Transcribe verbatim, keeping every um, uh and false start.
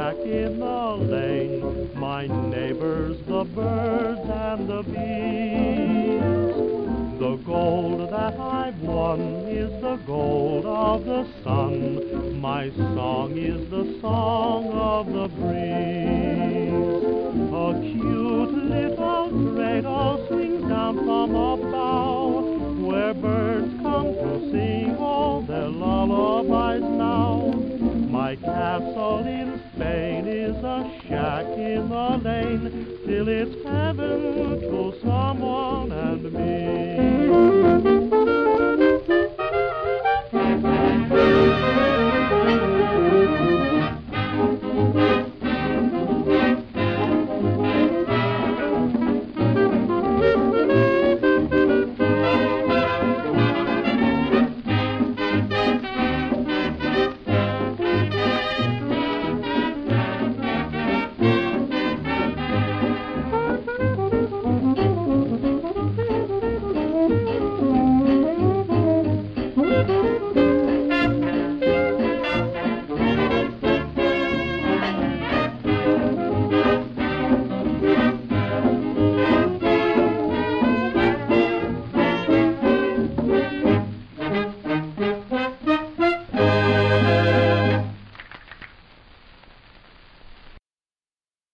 shack in the lane, my neighbors, the birds and the bees. The gold that I've won is the gold of the sun, my song is the song of the breeze. A cute little cradle swings down from a bough, where birds come to sing all their lullabies now. My castle in Spain is a shack in the lane, till it's heaven to someone and me. Thank you.